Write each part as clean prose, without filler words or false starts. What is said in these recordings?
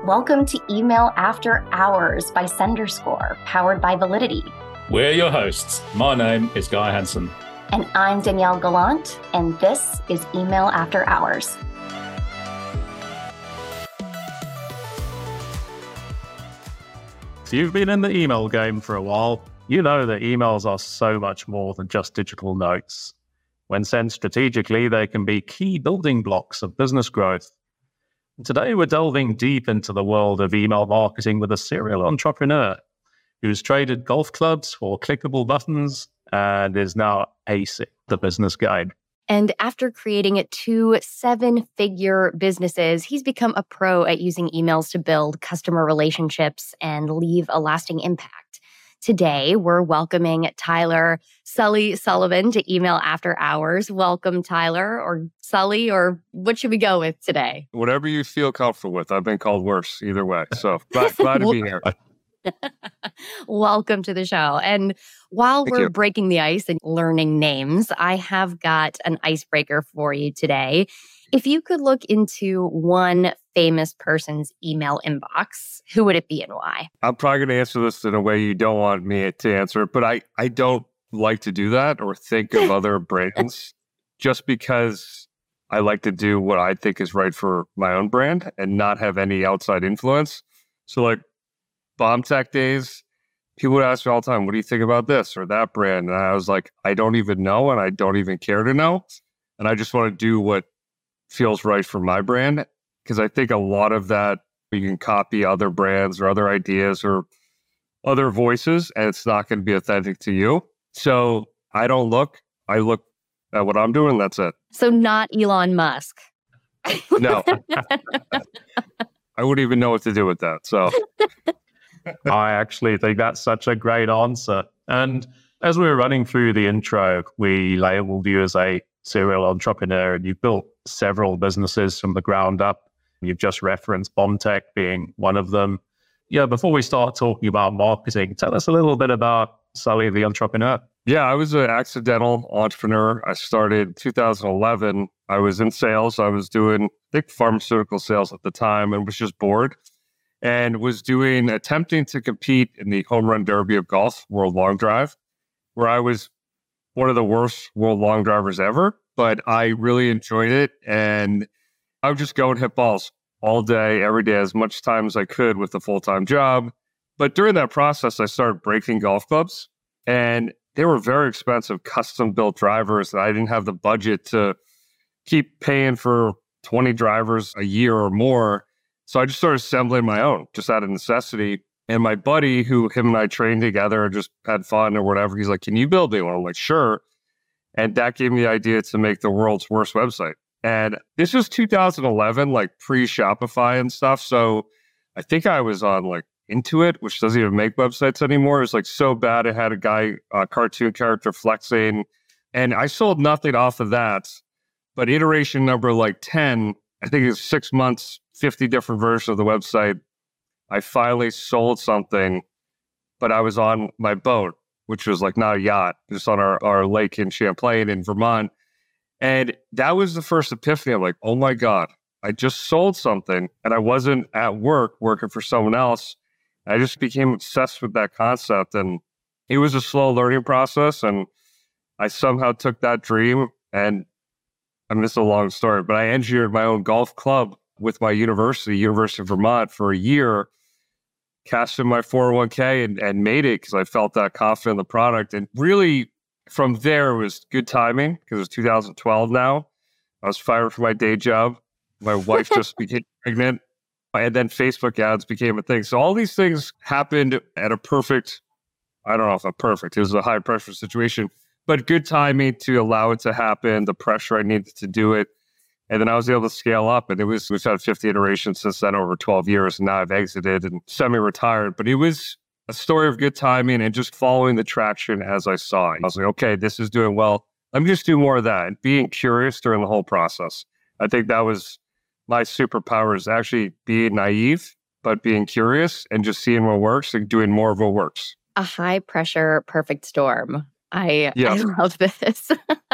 Welcome to Email After Hours by SenderScore, powered by Validity. We're your hosts. My name is Guy Hansen. And I'm Danielle Gallant, and this is Email After Hours. If you've been in the email game for a while, you know that emails are so much more than just digital notes. When sent strategically, they can be key building blocks of business growth. And today, we're delving deep into the world of email marketing with a serial entrepreneur who's traded golf clubs for clickable buttons and is now acing the business game. And after creating 2 7-figure businesses, he's become a pro at using emails to build customer relationships and leave a lasting impact. Today, we're welcoming Tyler Sully Sullivan to Email After Hours. Welcome, Tyler, or Sully, or what should we go with today? Whatever you feel comfortable with. I've been called worse either way. So glad to be here. Welcome to the show. And while Thank we're you. breaking the ice and learning names, I have got an icebreaker for you today. If you could look into one famous person's email inbox, who would it be and why? I'm probably going to answer this in a way you don't want me to answer it, but I don't like to do that or think of other brands just because I like to do what I think is right for my own brand and not have any outside influence. So like Bomb Tech days, people would ask me all the time, what do you think about this or that brand? And I was like, I don't even know and I don't even care to know. And I just want to do what feels right for my brand. Because I think a lot of that, you can copy other brands or other ideas or other voices, and it's not going to be authentic to you. So I don't look. I look at what I'm doing. That's it. So not Elon Musk. No. I wouldn't even know what to do with that. So I actually think that's such a great answer. And as we were running through the intro, we labeled you as a serial entrepreneur, and you've built several businesses from the ground up. You've just referenced BombTech being one of them. Yeah, before we start talking about marketing, tell us a little bit about Sully the entrepreneur. yeah, I was an accidental entrepreneur. I started 2011. I was in sales. I was doing, I think, pharmaceutical sales at the time and was just bored and was attempting to compete in the home run derby of golf, World Long Drive, where I was one of the worst world long drivers ever, but I really enjoyed it. And I would just go and hit balls all day, every day, as much time as I could with a full-time job. But during that process, I started breaking golf clubs, and they were very expensive, custom-built drivers that I didn't have the budget to keep paying for 20 drivers a year or more. So I just started assembling my own, just out of necessity. And my buddy, him and I trained together and just had fun or whatever, he's like, can you build me one? I'm like, sure. And that gave me the idea to make the world's worst website. And this was 2011, like pre-Shopify and stuff. So I think I was on like Intuit, which doesn't even make websites anymore. It was like so bad. It had a cartoon character flexing. And I sold nothing off of that. But iteration number like 10, I think it was 6 months, 50 different versions of the website. I finally sold something, but I was on my boat, which was like not a yacht, just on our lake in Champlain in Vermont. And that was the first epiphany. I'm like, oh my God, I just sold something and I wasn't at work working for someone else. I just became obsessed with that concept. And it was a slow learning process. And I somehow took that dream, and I mean, it's a long story, but I engineered my own golf club with my University of Vermont, for a year, cashed in my 401k and made it because I felt that confident in the product. And really, from there, it was good timing because it was 2012 now. I was fired from my day job. My wife just became pregnant. And then Facebook ads became a thing. So all these things happened at a perfect, I don't know if perfect, it was a high pressure situation, but good timing to allow it to happen, the pressure I needed to do it. And then I was able to scale up, and we've had 50 iterations since then over 12 years. And now I've exited and semi-retired, but it was a story of good timing and just following the traction as I saw it. I was like, okay, this is doing well. Let me just do more of that, and being curious during the whole process. I think that was my superpower, is actually being naive, but being curious and just seeing what works and doing more of what works. A high pressure, perfect storm. I Yes. love this.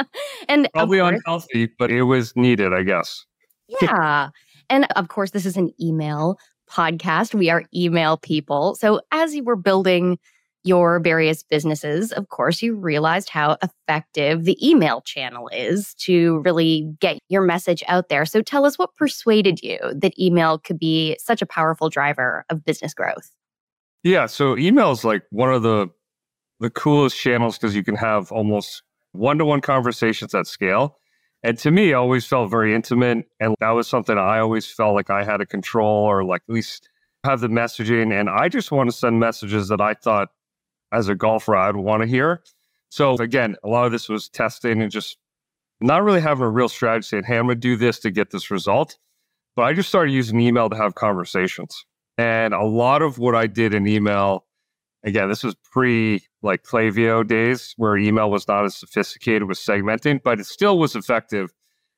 And Probably of course, unhealthy, but it was needed, I guess. yeah. And of course, this is an email podcast. We are email people. So as you were building your various businesses, of course, you realized how effective the email channel is to really get your message out there. So tell us, what persuaded you that email could be such a powerful driver of business growth? Yeah, so email is like one of the coolest channels because you can have almost one-to-one conversations at scale. And to me, it always felt very intimate. And that was something I always felt like I had to control or like at least have the messaging. And I just want to send messages that I thought as a golfer I'd want to hear. So again, a lot of this was testing and just not really having a real strategy saying, hey, I'm going to do this to get this result. But I just started using email to have conversations. And a lot of what I did in email, again, this was pre like Klaviyo days where email was not as sophisticated with segmenting, but it still was effective.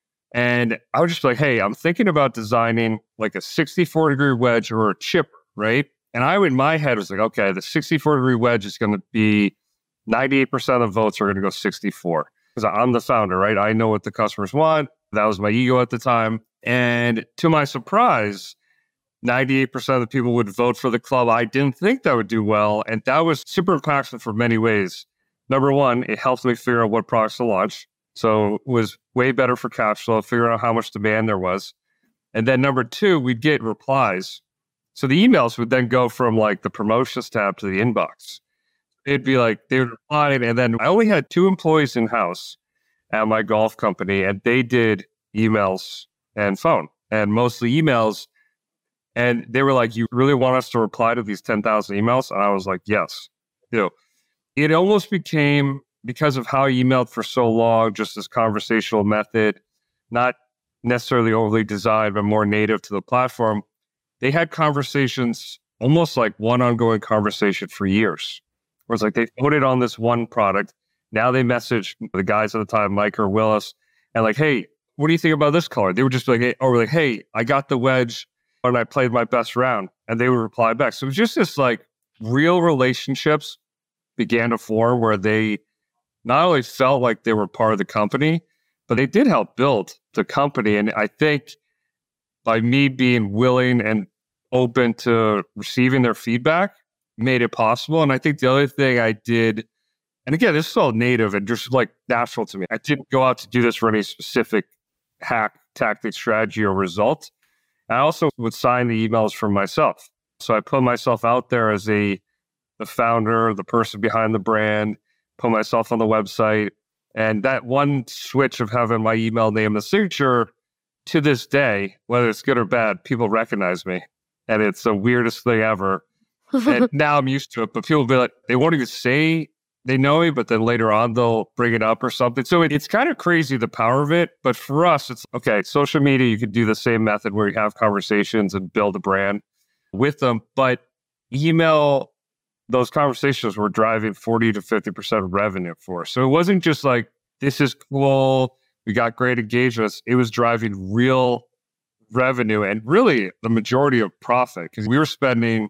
And I was just like, hey, I'm thinking about designing like a 64-degree wedge or a chipper, right? And in my head was like, okay, the 64-degree wedge is going to be 98% of votes are going to go 64 because I'm the founder, right? I know what the customers want. That was my ego at the time. And to my surprise, 98% of the people would vote for the club. I didn't think that would do well. And that was super impactful for many ways. Number one, it helped me figure out what products to launch. So it was way better for cash flow, figuring out how much demand there was. And then number two, we'd get replies. So the emails would then go from like the promotions tab to the inbox. It'd be like, they would reply. And then I only had 2 employees in-house at my golf company, and they did emails and phone, and mostly emails. And they were like, you really want us to reply to these 10,000 emails? And I was like, yes. It almost became, because of how I emailed for so long, just this conversational method, not necessarily overly designed, but more native to the platform. They had conversations, almost like one ongoing conversation for years. Where it's like they voted on this one product. Now they message the guys at the time, Mike or Willis, and like, hey, what do you think about this color? They would just be like, hey, I got the wedge and I played my best round, and they would reply back. So it was just this like real relationships began to form where they not only felt like they were part of the company, but they did help build the company. And I think by me being willing and open to receiving their feedback made it possible. And I think the other thing I did, and again, this is all native and just like natural to me. I didn't go out to do this for any specific hack, tactic, strategy, or result. I also would sign the emails for myself. So I put myself out there as the founder, the person behind the brand, put myself on the website. And that one switch of having my email name in the signature, to this day, whether it's good or bad, people recognize me. And it's the weirdest thing ever. And now I'm used to it. But people will be like, they won't even say they know me, but then later on they'll bring it up or something. So it's kind of crazy, the power of it. But for us, it's okay. Social media, you could do the same method where you have conversations and build a brand with them. But email, those conversations were driving 40 to 50% of revenue for us. So it wasn't just like, this is cool, we got great engagements. It was driving real revenue and really the majority of profit, because we were spending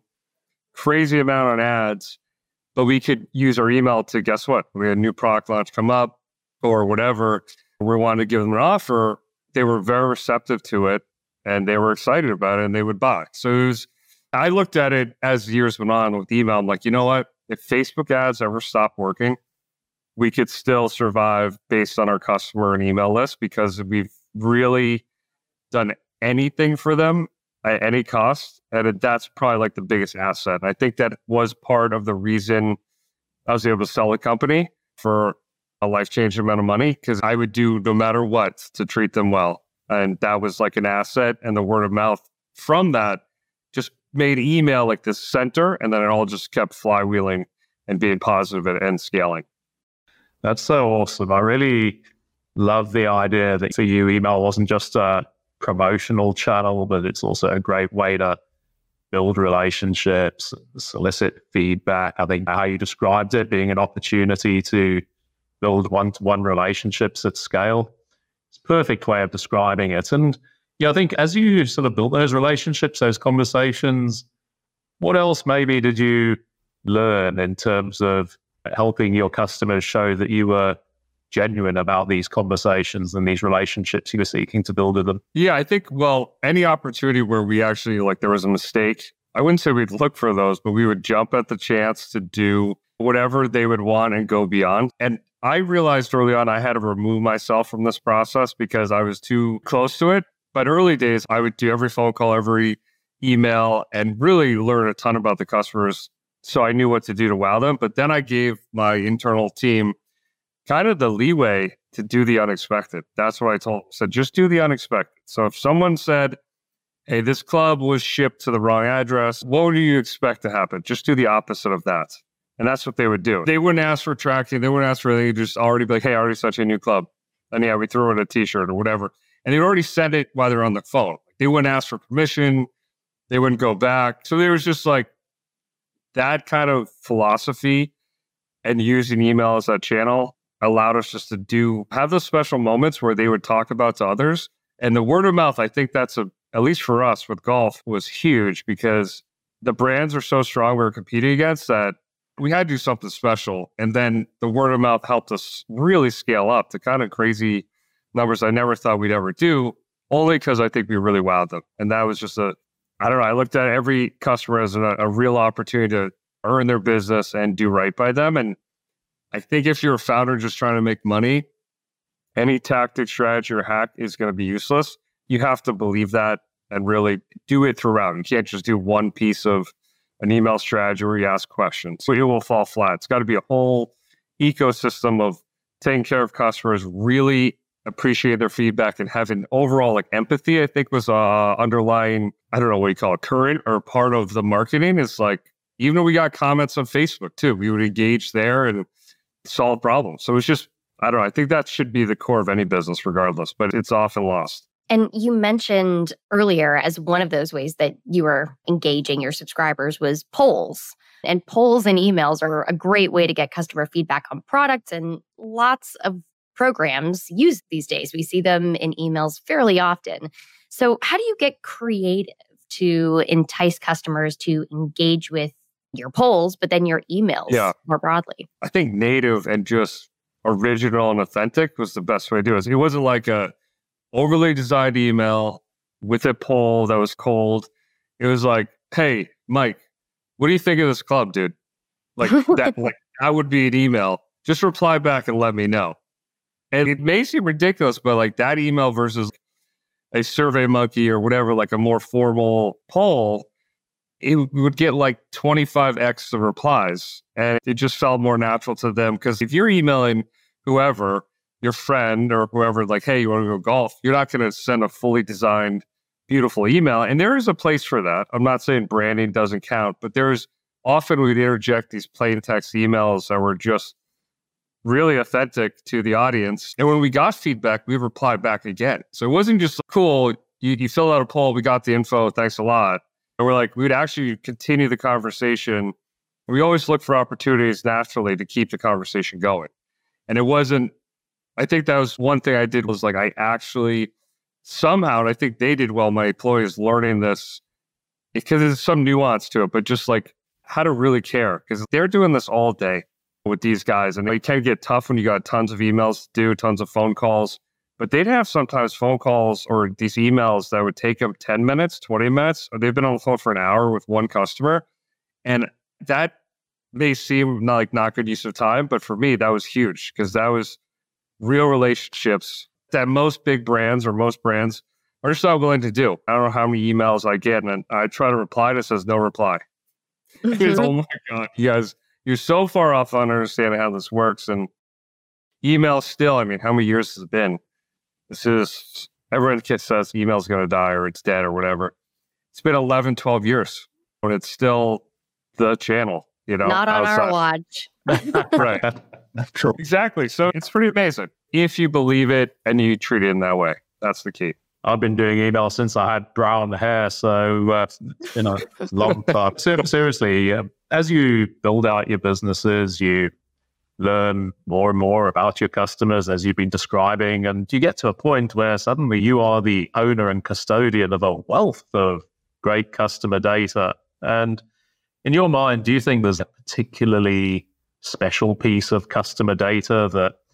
crazy amount on ads, but we could use our email to, guess what? We had a new product launch come up or whatever. We wanted to give them an offer. They were very receptive to it and they were excited about it and they would buy. So I looked at it as years went on with email. I'm like, you know what? If Facebook ads ever stop working, we could still survive based on our customer and email list, because we've really done anything for them at any cost. And that's probably like the biggest asset. And I think that was part of the reason I was able to sell the company for a life-changing amount of money, because I would do no matter what to treat them well. And that was like an asset. And the word of mouth from that just made email like this center. And then it all just kept flywheeling and being positive and scaling. That's so awesome. I really love the idea that for you, email wasn't just a promotional channel, but it's also a great way to build relationships, solicit feedback. I think how you described it being an opportunity to build one-to-one relationships at scale. It's a perfect way of describing it. And yeah, I think as you sort of built those relationships, those conversations, what else maybe did you learn in terms of helping your customers show that you were genuine about these conversations and these relationships you were seeking to build with them? Yeah, I think, any opportunity where we actually, there was a mistake, I wouldn't say we'd look for those, but we would jump at the chance to do whatever they would want and go beyond. And I realized early on I had to remove myself from this process because I was too close to it. But early days, I would do every phone call, every email, and really learn a ton about the customers so I knew what to do to wow them. But then I gave my internal team kind of the leeway to do the unexpected. That's what I told them. Said, just do the unexpected. So if someone said, hey, this club was shipped to the wrong address, what do you expect to happen? Just do the opposite of that. And that's what they would do. They wouldn't ask for tracking. They wouldn't ask for anything. Just already be like, hey, I already sent you a new club. And yeah, we threw in a t-shirt or whatever. And they'd already sent it while they're on the phone. They wouldn't ask for permission. They wouldn't go back. So there was just that kind of philosophy, and using email as that channel allowed us just to have those special moments where they would talk about to others. And the word of mouth, I think that's at least for us with golf, was huge because the brands are so strong we were competing against that we had to do something special. And then the word of mouth helped us really scale up to kind of crazy numbers I never thought we'd ever do, only because I think we really wowed them. And that was just I looked at every customer as a real opportunity to earn their business and do right by them. And I think if you're a founder just trying to make money, any tactic, strategy, or hack is going to be useless. You have to believe that and really do it throughout. You can't just do one piece of an email strategy where you ask questions. So it will fall flat. It's got to be a whole ecosystem of taking care of customers, really appreciate their feedback, and having overall empathy, I think was underlying, I don't know what you call it, current or part of the marketing. Is even though we got comments on Facebook too, we would engage there and solve problems. So it's just, I don't know, I think that should be the core of any business regardless, but it's often lost. And you mentioned earlier as one of those ways that you were engaging your subscribers was polls. And polls and emails are a great way to get customer feedback on products, and lots of programs use these days. We see them in emails fairly often. So how do you get creative to entice customers to engage with your polls, but then your emails more broadly? I think native and just original and authentic was the best way to do it. It wasn't like a overly designed email with a poll that was cold. It was like, hey, Mike, what do you think of this club, dude? That would be an email. Just reply back and let me know. And it may seem ridiculous, but that email versus a Survey Monkey or whatever, a more formal poll, it would get 25x the replies. And it just felt more natural to them. Because if you're emailing whoever, your friend or whoever, hey, you want to go golf, you're not going to send a fully designed, beautiful email. And there is a place for that. I'm not saying branding doesn't count, but there's often we'd interject these plain text emails that were just really authentic to the audience. And when we got feedback, we replied back again. So it wasn't just cool, you fill out a poll, we got the info, thanks a lot. And we're we'd actually continue the conversation. We always look for opportunities naturally to keep the conversation going. And it wasn't, I think that was one thing I did was I actually somehow, and I think they did well, my employees learning this, because there's some nuance to it, but just how to really care, because they're doing this all day with these guys. And it can get tough when you got tons of emails to do, tons of phone calls, but they'd have sometimes phone calls or these emails that would take them 10 minutes, 20 minutes, or they've been on the phone for an hour with one customer. And that may seem not good use of time, but for me, that was huge because that was real relationships that most big brands or most brands are just not willing to do. I don't know how many emails I get, and I try to reply and it says no reply. Oh my God, you guys, you're so far off on understanding how this works. And email still, how many years has it been? Everyone says email's going to die or it's dead or whatever. It's been 11, 12 years, but it's still the channel, Not on outside. our watch. Right. True. Exactly. So it's pretty amazing if you believe it and you treat it in that way. That's the key. I've been doing email since I had brown hair, so it's been a long time. Seriously, as you build out your businesses, you learn more and more about your customers, as you've been describing, and you get to a point where suddenly you are the owner and custodian of a wealth of great customer data. And in your mind, do you think there's a particularly special piece of customer data that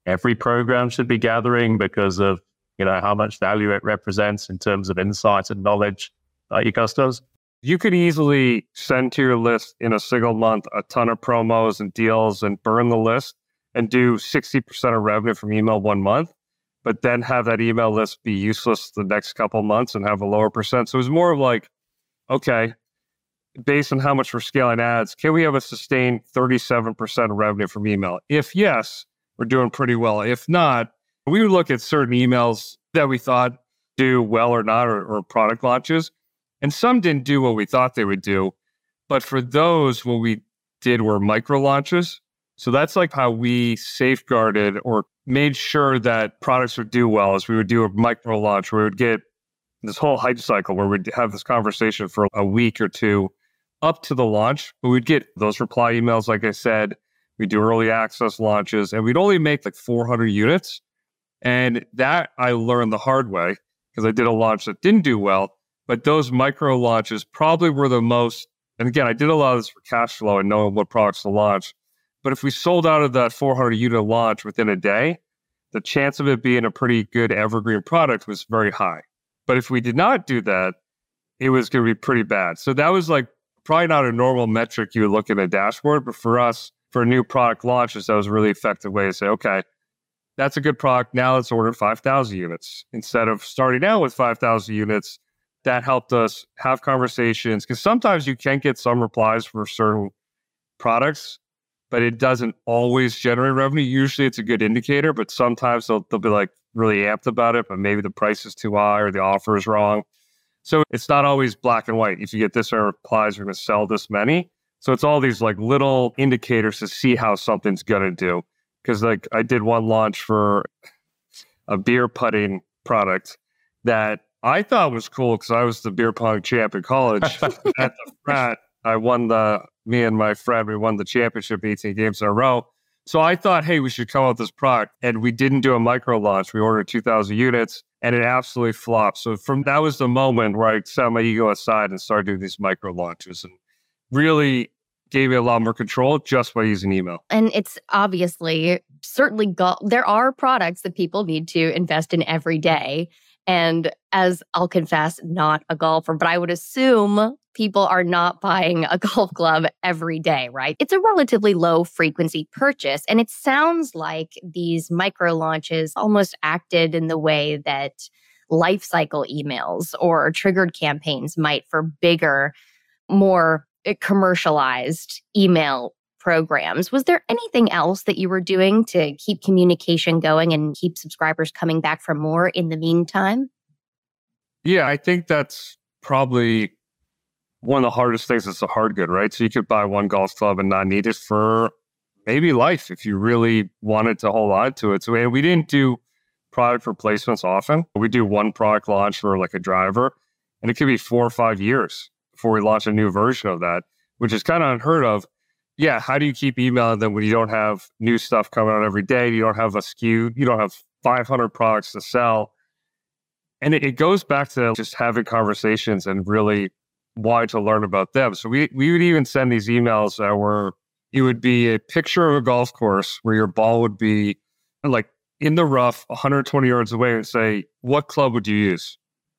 every program should be gathering because of, how much value it represents in terms of insights and knowledge about your customers? You could easily send to your list in a single month a ton of promos and deals and burn the list and do 60% of revenue from email 1 month, but then have that email list be useless the next couple months and have a lower percent. So it was more of like, okay, based on how much we're scaling ads, can we have a sustained 37% of revenue from email? If yes, we're doing pretty well. If not, we would look at certain emails that we thought do well or not, or product launches. And some didn't do what we thought they would do. But for those, what we did were micro launches. So that's like how we safeguarded or made sure that products would do well, is we would do a micro launch where we would get this whole hype cycle where we'd have this conversation for a week or two up to the launch. But we'd get those reply emails, like I said. We'd do early access launches, and we'd only make like 400 units. And that I learned the hard way because I did a launch that didn't do well. But those micro launches probably were the most, and again, I did a lot of this for cash flow and knowing what products to launch. But if we sold out of that 400 unit launch within a day, the chance of it being a pretty good evergreen product was very high. But if we did not do that, it was going to be pretty bad. So that was like probably not a normal metric you would look at a dashboard, but for us, for new product launches, that was a really effective way to say, okay, that's a good product. Now let's order 5,000 units. Instead of starting out with 5,000 units, that helped us have conversations. Because sometimes you can get some replies for certain products, but it doesn't always generate revenue. Usually it's a good indicator, but sometimes they'll be like really amped about it, but maybe the price is too high or the offer is wrong. So it's not always black and white. If you get this many replies, you're going to sell this many. So it's all these like little indicators to see how something's going to do. Because like I did one launch for a beer putting product that I thought was cool because I was the beer pong champ in college. At the frat, me and my friend, we won the championship 18 games in a row. So I thought, hey, we should come up with this product. And we didn't do a micro launch. We ordered 2,000 units and it absolutely flopped. So that was the moment where I set my ego aside and started doing these micro launches and really gave me a lot more control just by using email. And it's obviously certainly there are products that people need to invest in every day. And as I'll confess, not a golfer, but I would assume people are not buying a golf club every day, right? It's a relatively low frequency purchase. And it sounds like these micro launches almost acted in the way that life cycle emails or triggered campaigns might for bigger, more commercialized email programs. Was there anything else that you were doing to keep communication going and keep subscribers coming back for more in the meantime? Yeah, I think that's probably one of the hardest things. It's a hard good, right? So you could buy one golf club and not need it for maybe life if you really wanted to hold on to it. So we didn't do product replacements often. We do one product launch for like a driver, and it could be 4 or 5 years before we launch a new version of that, which is kind of unheard of. Yeah, how do you keep emailing them when you don't have new stuff coming out every day? You don't have a SKU, you don't have 500 products to sell. And it goes back to just having conversations and really wanting to learn about them. So we would even send these emails that were, it would be a picture of a golf course where your ball would be like in the rough 120 yards away and say, what club would you use?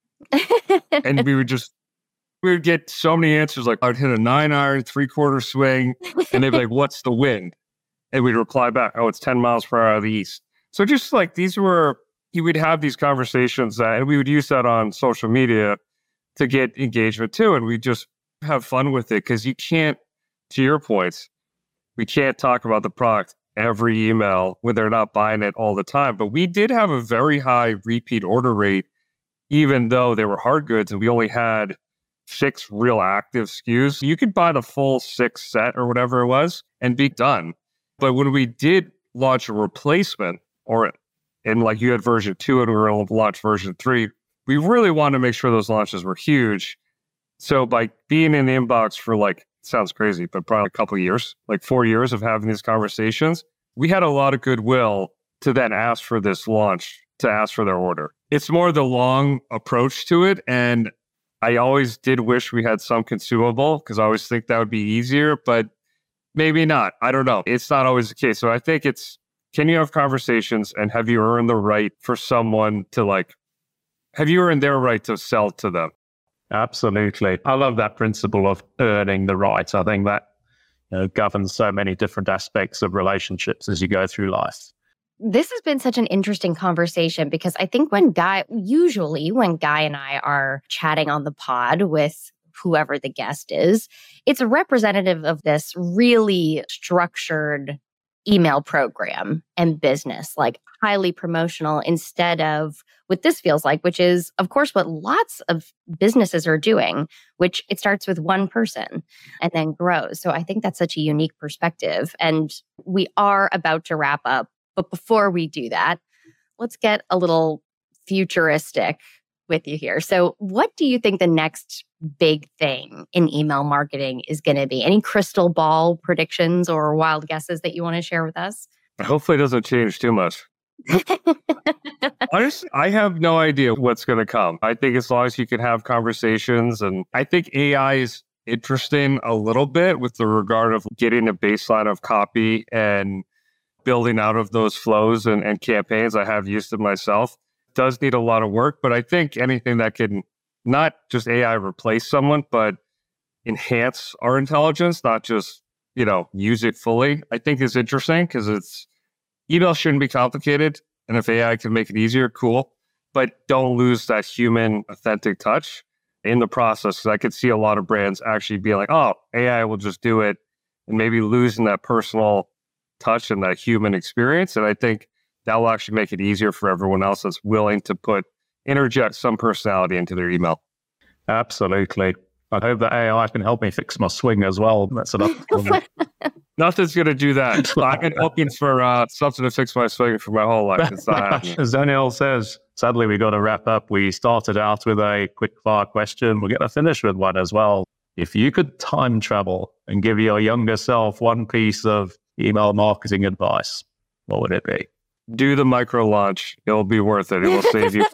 And we would get so many answers like, I'd hit a 9-iron, 3/4 swing. And they'd be like, what's the wind? And we'd reply back, oh, it's 10 miles per hour of the east. So just like you would have these conversations and we would use that on social media to get engagement too. And we just have fun with it because you can't, to your points, we can't talk about the product every email when they're not buying it all the time. But we did have a very high repeat order rate, even though they were hard goods and we only had 6 real active SKUs. You could buy the full 6 set or whatever it was and be done. But when we did launch a replacement and like you had version 2 and we were going to launch version 3, we really wanted to make sure those launches were huge. So by being in the inbox for like, sounds crazy, but probably a couple of years, like 4 years of having these conversations, we had a lot of goodwill to then ask for this launch, to ask for their order. It's more the long approach to it. And I always did wish we had some consumable because I always think that would be easier, but maybe not. I don't know. It's not always the case. So I think it's can you have conversations, and have you earned the right for someone to have you earned their right to sell to them? Absolutely. I love that principle of earning the right. I think that governs so many different aspects of relationships as you go through life. This has been such an interesting conversation because I think when Guy and I are chatting on the pod with whoever the guest is, it's a representative of this really structured email program and business, like highly promotional, instead of what this feels like, which is, of course, what lots of businesses are doing, which it starts with one person and then grows. So I think that's such a unique perspective. And we are about to wrap up. But before we do that, let's get a little futuristic with you here. So what do you think the next big thing in email marketing is going to be? Any crystal ball predictions or wild guesses that you want to share with us? Hopefully it doesn't change too much. Honestly, I have no idea what's going to come. I think as long as you can have conversations, and I think AI is interesting a little bit with the regard of getting a baseline of copy and building out of those flows and campaigns. I have used it myself. It does need a lot of work, but I think anything that can not just AI replace someone, but enhance our intelligence, not just, use it fully, I think is interesting because email shouldn't be complicated. And if AI can make it easier, cool. But don't lose that human authentic touch in the process. Because I could see a lot of brands actually be like, oh, AI will just do it, and maybe losing that personal touch and that human experience. And I think that will actually make it easier for everyone else that's willing to interject some personality into their email. Absolutely. I hope that AI can help me fix my swing as well. That's enough. Nothing's going to do that. I've been hoping for something to fix my swing for my whole life. It's not happening. As Danielle says, sadly, we got to wrap up. We started out with a quick fire question. We're going to finish with one as well. If you could time travel and give your younger self one piece of email marketing advice, what would it be? Do the micro launch. It'll be worth it. It will save you,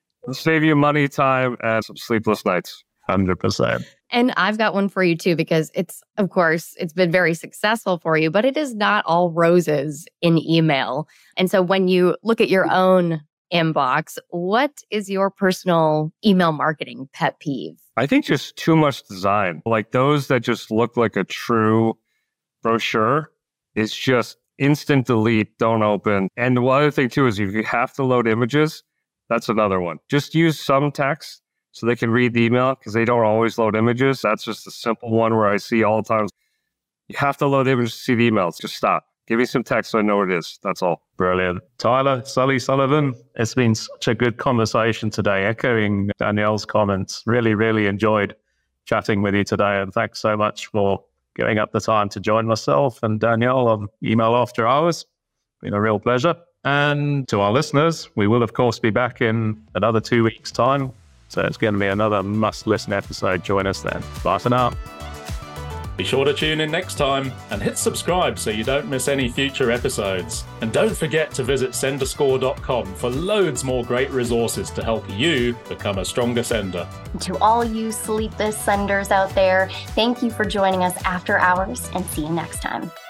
money, time, and some sleepless nights. 100%. And I've got one for you too, because it's been very successful for you, but it is not all roses in email. And so when you look at your own inbox, what is your personal email marketing pet peeve? I think just too much design. Like those that just look like a true brochure is just instant delete, don't open. And the other thing too is if you have to load images, that's another one. Just use some text so they can read the email because they don't always load images. That's just a simple one where I see all the time. You have to load images to see the emails. Just stop. Give me some text so I know what it is. That's all. Brilliant. Tyler, Sully Sullivan, it's been such a good conversation today, echoing Danielle's comments. Really, really enjoyed chatting with you today. And thanks so much for giving up the time to join myself and Danielle on Email After Hours. Been a real pleasure. And to our listeners, we will, of course, be back in another 2 weeks' time. So it's going to be another must-listen episode. Join us then. Bye for now. Be sure to tune in next time and hit subscribe so you don't miss any future episodes. And don't forget to visit senderscore.com for loads more great resources to help you become a stronger sender. To all you sleepless senders out there, thank you for joining us after hours, and see you next time.